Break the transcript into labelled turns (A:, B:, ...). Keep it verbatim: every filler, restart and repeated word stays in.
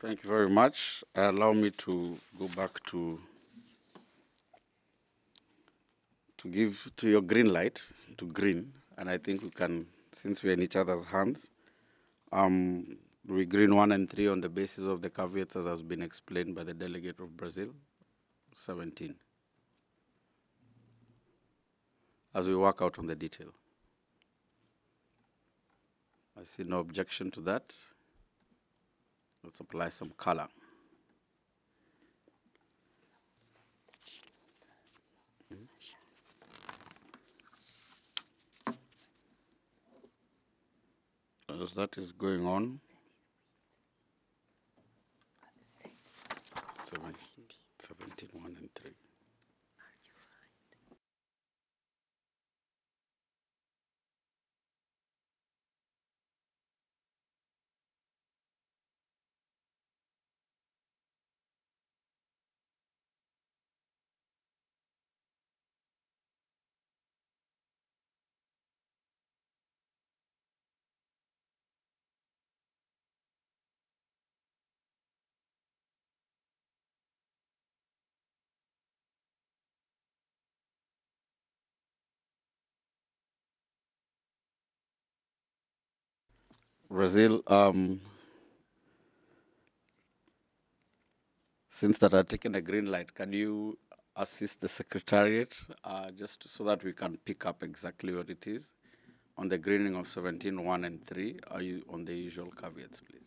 A: Thank you very much. Allow me to go back to to give to your green light to green, and I think we can, since we're in each other's hands, um, we green one and three on the basis of the caveats as has been explained by the delegate of Brazil, seventeen, as we work out on the detail. I see no objection to that. Let's apply some color. As that is going on, seven, seventeen, one and three. Brazil, um, since that I've taken a green light, can you assist the Secretariat uh, just so that we can pick up exactly what it is? On the greening of seventeen, one and three, are you on the usual caveats, please?